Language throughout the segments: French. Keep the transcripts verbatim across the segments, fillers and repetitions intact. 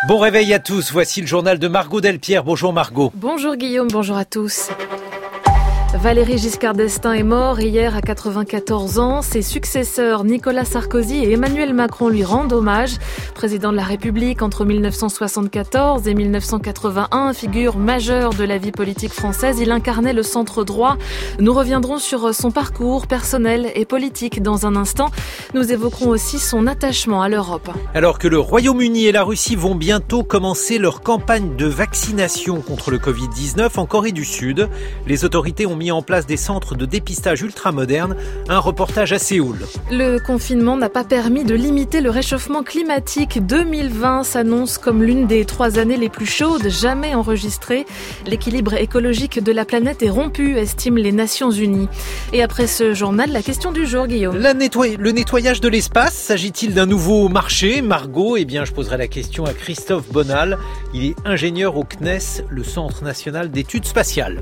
Bon réveil à tous, voici le journal de Margot Delpierre. Bonjour Margot. Bonjour Guillaume, bonjour à tous. Valéry Giscard d'Estaing est mort hier à quatre-vingt-quatorze ans. Ses successeurs Nicolas Sarkozy et Emmanuel Macron lui rendent hommage. Président de la République entre mille neuf cent soixante-quatorze et mille neuf cent quatre-vingt-un, figure majeure de la vie politique française, il incarnait le centre droit. Nous reviendrons sur son parcours personnel et politique dans un instant. Nous évoquerons aussi son attachement à l'Europe. Alors que le Royaume-Uni et la Russie vont bientôt commencer leur campagne de vaccination contre le covid dix-neuf en Corée du Sud, les autorités ont mis en place des centres de dépistage ultramodernes. Un reportage à Séoul. Le confinement n'a pas permis de limiter le réchauffement climatique. deux mille vingt s'annonce comme l'une des trois années les plus chaudes jamais enregistrées. L'équilibre écologique de la planète est rompu, estiment les Nations Unies. Et après ce journal, la question du jour, Guillaume. La nettoy- le nettoyage de l'espace, s'agit-il d'un nouveau marché, Margot? Eh bien, je poserai la question à Christophe Bonal. Il est ingénieur au C N E S, le Centre national d'études spatiales.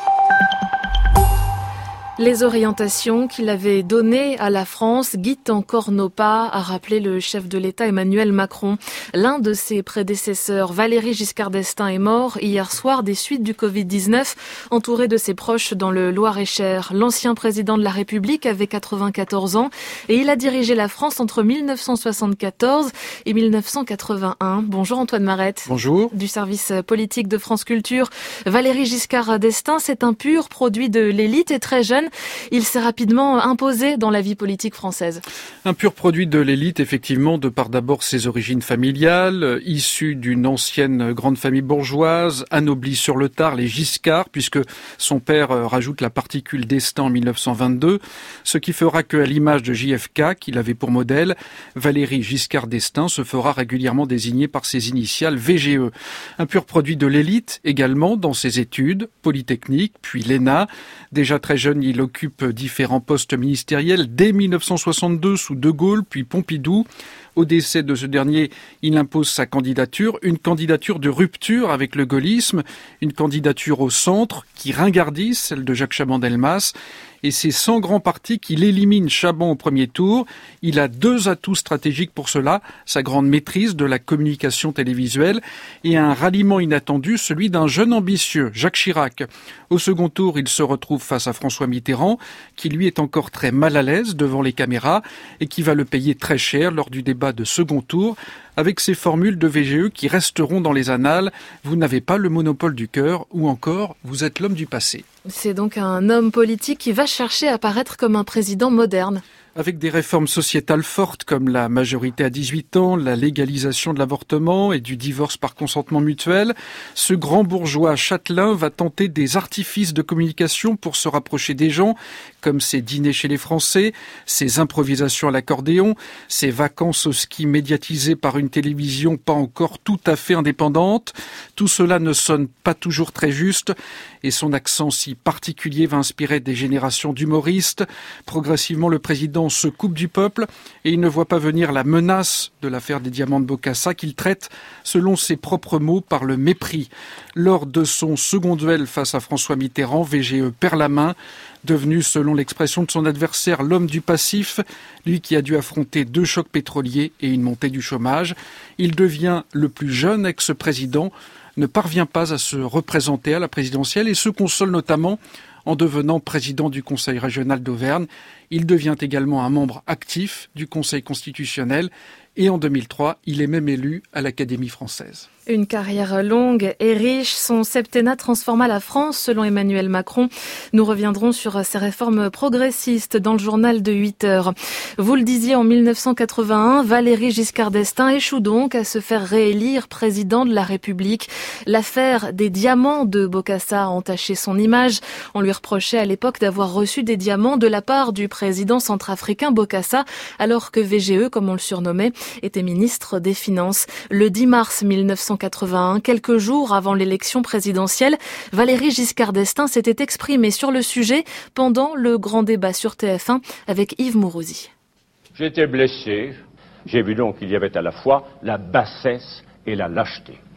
Les orientations qu'il avait données à la France guident encore nos pas, a rappelé le chef de l'État Emmanuel Macron. L'un de ses prédécesseurs, Valéry Giscard d'Estaing, est mort hier soir des suites du covid dix-neuf, entouré de ses proches dans le Loir-et-Cher. L'ancien président de la République avait quatre-vingt-quatorze ans et il a dirigé la France entre mille neuf cent soixante-quatorze et mille neuf cent quatre-vingt-un. Bonjour Antoine Marette. Bonjour. Du service politique de France Culture. Valéry Giscard d'Estaing, c'est un pur produit de l'élite et très jeune. Il s'est rapidement imposé dans la vie politique française. Un pur produit de l'élite, effectivement, de par d'abord ses origines familiales, issu d'une ancienne grande famille bourgeoise, anoblie sur le tard, les Giscard, puisque son père rajoute la particule d'Estaing en mille neuf cent vingt-deux, ce qui fera qu'à l'image de J F K, qu'il avait pour modèle, Valéry Giscard d'Estaing se fera régulièrement désigner par ses initiales V G E. Un pur produit de l'élite, également, dans ses études, Polytechnique, puis l'E N A. Déjà très jeune, il occupe différents postes ministériels dès mille neuf cent soixante-deux sous De Gaulle, puis Pompidou. Au décès de ce dernier, il impose sa candidature, une candidature de rupture avec le gaullisme, une candidature au centre qui ringardise celle de Jacques Chaban-Delmas. Et c'est sans grand parti qu'il élimine Chaban au premier tour. Il a deux atouts stratégiques pour cela, sa grande maîtrise de la communication télévisuelle et un ralliement inattendu, celui d'un jeune ambitieux, Jacques Chirac. Au second tour, il se retrouve face à François Mitterrand, qui lui est encore très mal à l'aise devant les caméras et qui va le payer très cher lors du débat de second tour, avec ces formules de V G E qui resteront dans les annales. Vous n'avez pas le monopole du cœur, ou encore, vous êtes l'homme du passé. C'est donc un homme politique qui va chercher à paraître comme un président moderne. Avec des réformes sociétales fortes comme la majorité à dix-huit ans, la légalisation de l'avortement et du divorce par consentement mutuel, ce grand bourgeois châtelain va tenter des artifices de communication pour se rapprocher des gens, comme ses dîners chez les Français, ses improvisations à l'accordéon, ses vacances au ski médiatisées par une télévision pas encore tout à fait indépendante. Tout cela ne sonne pas toujours très juste et son accent si particulier va inspirer des générations d'humoristes. Progressivement, le président se coupe du peuple et il ne voit pas venir la menace de l'affaire des diamants de Bokassa qu'il traite, selon ses propres mots, par le mépris. Lors de son second duel face à François Mitterrand, V G E perd la main, devenu, selon l'expression de son adversaire, l'homme du passif, lui qui a dû affronter deux chocs pétroliers et une montée du chômage. Il devient le plus jeune ex-président, ne parvient pas à se représenter à la présidentielle et se console notamment en devenant président du Conseil régional d'Auvergne. Il devient également un membre actif du Conseil constitutionnel et en deux mille trois, il est même élu à l'Académie française. Une carrière longue et riche, son septennat transforma la France, selon Emmanuel Macron. Nous reviendrons sur ces réformes progressistes dans le journal de huit heures. Vous le disiez, en mille neuf cent quatre-vingt-un, Valéry Giscard d'Estaing échoue donc à se faire réélire président de la République. L'affaire des diamants de Bokassa a entaché son image. On lui reprochait à l'époque d'avoir reçu des diamants de la part du président centrafricain Bokassa, alors que V G E, comme on le surnommait, était ministre des Finances. Le dix mars mille neuf cent quatre-vingt-un, quelques jours avant l'élection présidentielle, Valéry Giscard d'Estaing s'était exprimé sur le sujet pendant le grand débat sur T F un avec Yves Mourouzi. J'étais blessé. J'ai vu donc qu'il y avait à la fois la bassesse et la lâcheté.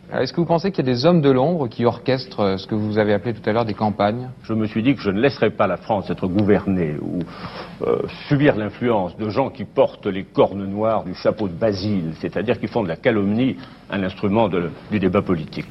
Est-ce que vous pensez qu'il y a des hommes de l'ombre qui orchestrent ce que vous avez appelé tout à l'heure des campagnes ? Je me suis dit que je ne laisserai pas la France être gouvernée ou euh, subir l'influence de gens qui portent les cornes noires du chapeau de Basile, c'est-à-dire qui font de la calomnie un instrument de, du débat politique.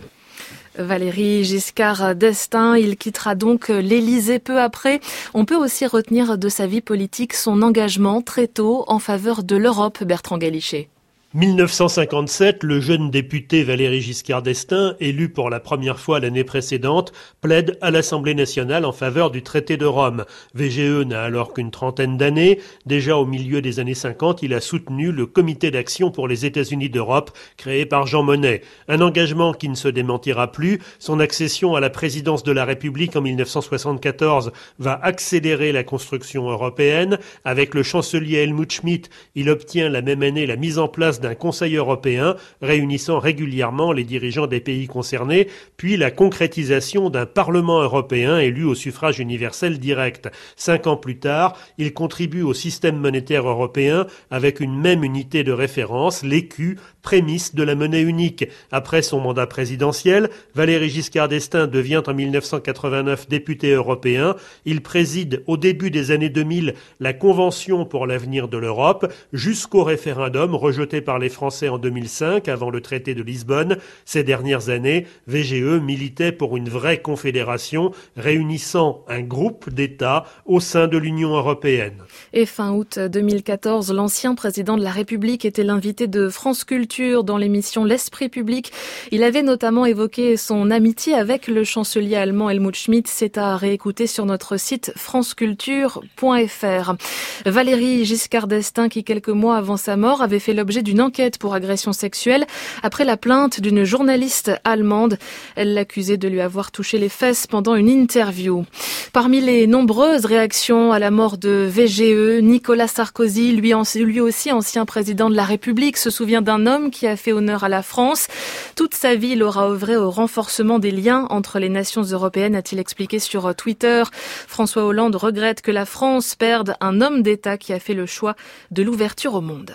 Valéry Giscard d'Estaing, il quittera donc l'Élysée peu après. On peut aussi retenir de sa vie politique son engagement très tôt en faveur de l'Europe, Bertrand Galichet. mille neuf cent cinquante-sept, le jeune député Valéry Giscard d'Estaing, élu pour la première fois l'année précédente, plaide à l'Assemblée nationale en faveur du traité de Rome. V G E n'a alors qu'une trentaine d'années. Déjà au milieu des années cinquante, il a soutenu le Comité d'action pour les États-Unis d'Europe, créé par Jean Monnet. Un engagement qui ne se démentira plus. Son accession à la présidence de la République en mille neuf cent soixante-quatorze va accélérer la construction européenne. Avec le chancelier Helmut Schmidt, il obtient la même année la mise en place d'un Conseil européen réunissant régulièrement les dirigeants des pays concernés, puis la concrétisation d'un Parlement européen élu au suffrage universel direct. Cinq ans plus tard, il contribue au système monétaire européen avec une même unité de référence, l'écu, prémisse de la monnaie unique. Après son mandat présidentiel, Valéry Giscard d'Estaing devient en mille neuf cent quatre-vingt-neuf député européen. Il préside au début des années deux mille la Convention pour l'avenir de l'Europe jusqu'au référendum rejeté par les Français en deux mille cinq avant le traité de Lisbonne. Ces dernières années, V G E militait pour une vraie confédération réunissant un groupe d'États au sein de l'Union européenne. Et fin août deux mille quatorze, l'ancien président de la République était l'invité de France Culture dans l'émission L'Esprit public. Il avait notamment évoqué son amitié avec le chancelier allemand Helmut Schmidt. C'est à réécouter sur notre site franceculture point f r. Valéry Giscard d'Estaing, qui quelques mois avant sa mort avait fait l'objet d'une enquête pour agression sexuelle après la plainte d'une journaliste allemande. Elle l'accusait de lui avoir touché les fesses pendant une interview. Parmi les nombreuses réactions à la mort de V G E, Nicolas Sarkozy, lui, lui aussi ancien président de la République, se souvient d'un homme qui a fait honneur à la France. Toute sa vie, il aura œuvré au renforcement des liens entre les nations européennes, a-t-il expliqué sur Twitter. François Hollande regrette que la France perde un homme d'État qui a fait le choix de l'ouverture au monde.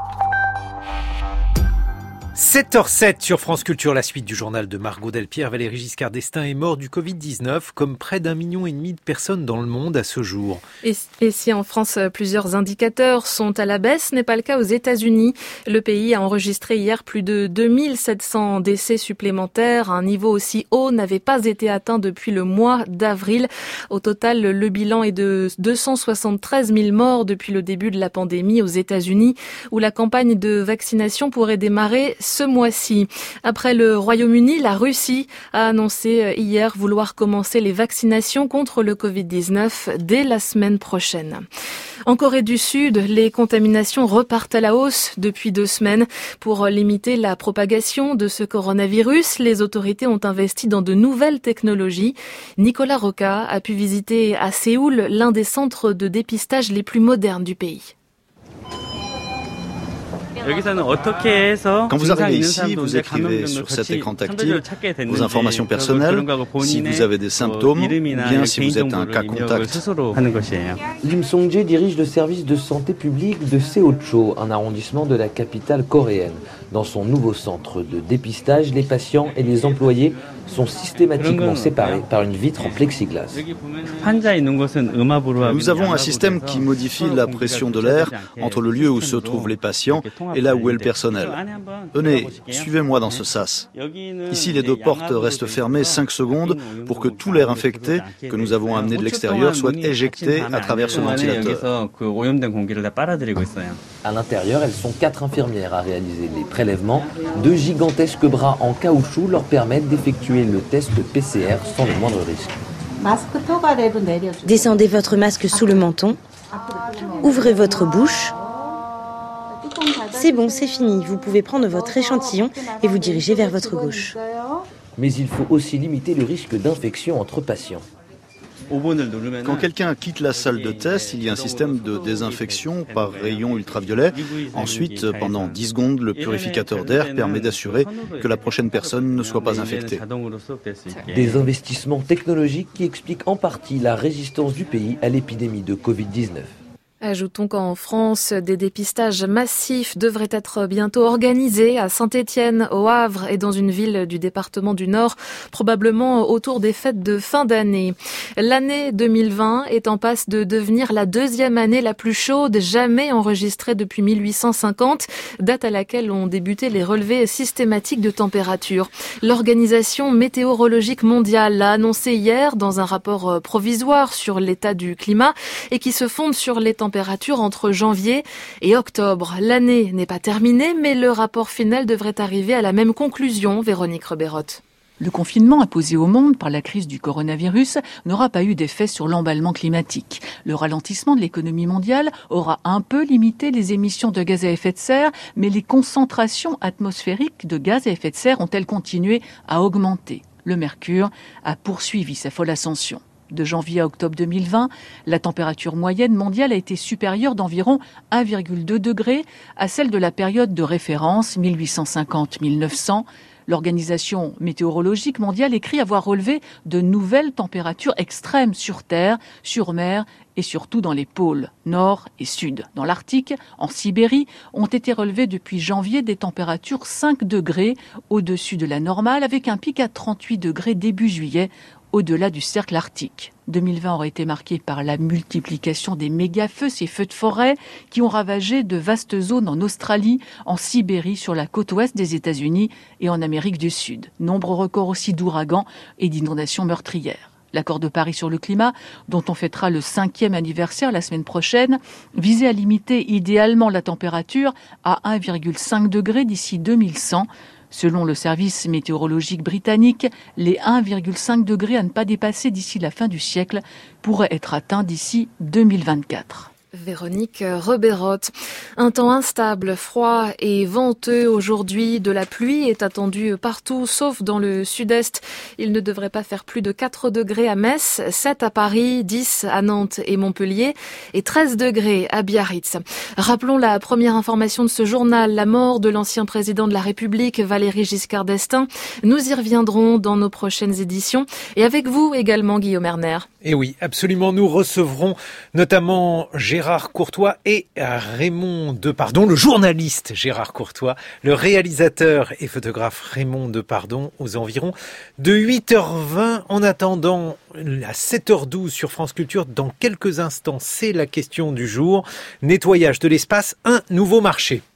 sept heures zéro sept sur France Culture, la suite du journal de Margot Delpierre. Valéry Giscard d'Estaing est mort du covid dix-neuf, comme près d'un million et demi de personnes dans le monde à ce jour. Et, et si en France, plusieurs indicateurs sont à la baisse, ce n'est pas le cas aux États-Unis. Le pays a enregistré hier plus de deux mille sept cents décès supplémentaires. Un niveau aussi haut n'avait pas été atteint depuis le mois d'avril. Au total, le bilan est de deux cent soixante-treize mille morts depuis le début de la pandémie aux États-Unis, où la campagne de vaccination pourrait démarrer ce mois-ci. Après le Royaume-Uni, la Russie a annoncé hier vouloir commencer les vaccinations contre le covid dix-neuf dès la semaine prochaine. En Corée du Sud, les contaminations repartent à la hausse depuis deux semaines. Pour limiter la propagation de ce coronavirus, les autorités ont investi dans de nouvelles technologies. Nicolas Roca a pu visiter à Séoul l'un des centres de dépistage les plus modernes du pays. Quand vous arrivez ici, vous écrivez sur cet écran tactile vos informations personnelles, si vous avez des symptômes, ou bien si vous êtes un cas contact. Lim Song-jae dirige le service de santé publique de Seocho, un arrondissement de la capitale coréenne. Dans son nouveau centre de dépistage, les patients et les employés sont systématiquement séparés par une vitre en plexiglas. Nous avons un système qui modifie la pression de l'air entre le lieu où se trouvent les patients et là où est le personnel. Venez, suivez-moi dans ce sas. Ici, les deux portes restent fermées cinq secondes pour que tout l'air infecté que nous avons amené de l'extérieur soit éjecté à travers ce ventilateur. À l'intérieur, elles sont quatre infirmières à réaliser les prélèvements. Deux gigantesques bras en caoutchouc leur permettent d'effectuer le test P C R sans le moindre risque. Descendez votre masque sous le menton. Ouvrez votre bouche. C'est bon, c'est fini. Vous pouvez prendre votre échantillon et vous diriger vers votre gauche. Mais il faut aussi limiter le risque d'infection entre patients. Quand quelqu'un quitte la salle de test, il y a un système de désinfection par rayon ultraviolet. Ensuite, pendant dix secondes, le purificateur d'air permet d'assurer que la prochaine personne ne soit pas infectée. Des investissements technologiques qui expliquent en partie la résistance du pays à l'épidémie de covid dix-neuf. Ajoutons qu'en France, des dépistages massifs devraient être bientôt organisés à Saint-Étienne, au Havre et dans une ville du département du Nord, probablement autour des fêtes de fin d'année. L'année deux mille vingt est en passe de devenir la deuxième année la plus chaude jamais enregistrée depuis mille huit cent cinquante, date à laquelle ont débuté les relevés systématiques de température. L'Organisation météorologique mondiale l'a annoncé hier dans un rapport provisoire sur l'état du climat et qui se fonde sur les températures entre janvier et octobre. L'année n'est pas terminée, mais le rapport final devrait arriver à la même conclusion. Véronique Reberotte. Le confinement imposé au monde par la crise du coronavirus n'aura pas eu d'effet sur l'emballement climatique. Le ralentissement de l'économie mondiale aura un peu limité les émissions de gaz à effet de serre, mais les concentrations atmosphériques de gaz à effet de serre ont-elles continué à augmenter. Le mercure a poursuivi sa folle ascension. De janvier à octobre deux mille vingt, la température moyenne mondiale a été supérieure d'environ un virgule deux degré à celle de la période de référence mille huit cent cinquante à mille neuf cents. L'Organisation météorologique mondiale écrit avoir relevé de nouvelles températures extrêmes sur Terre, sur mer et surtout dans les pôles nord et sud. Dans l'Arctique, en Sibérie, ont été relevées depuis janvier des températures cinq degrés au-dessus de la normale, avec un pic à trente-huit degrés début juillet, au-delà du cercle arctique. deux mille vingt aurait été marqué par la multiplication des méga-feux, ces feux de forêt qui ont ravagé de vastes zones en Australie, en Sibérie, sur la côte ouest des États-Unis et en Amérique du Sud. Nombreux records aussi d'ouragans et d'inondations meurtrières. L'accord de Paris sur le climat, dont on fêtera le cinquième anniversaire la semaine prochaine, visait à limiter idéalement la température à un virgule cinq degré d'ici deux mille cent. Selon le service météorologique britannique, les un virgule cinq degrés à ne pas dépasser d'ici la fin du siècle pourraient être atteints d'ici deux mille vingt-quatre. Véronique Reberotte. Un temps instable, froid et venteux aujourd'hui. De la pluie est attendue partout, sauf dans le sud-est. Il ne devrait pas faire plus de quatre degrés à Metz, sept à Paris, dix à Nantes et Montpellier et treize degrés à Biarritz. Rappelons la première information de ce journal, la mort de l'ancien président de la République, Valéry Giscard d'Estaing. Nous y reviendrons dans nos prochaines éditions. Et avec vous également, Guillaume Erner. Et oui, absolument. Nous recevrons notamment Gérard Courtois et Raymond Depardon, le journaliste Gérard Courtois, le réalisateur et photographe Raymond Depardon aux environs de huit heures vingt. En attendant, à sept heures douze sur France Culture, dans quelques instants, c'est la question du jour. Nettoyage de l'espace, un nouveau marché.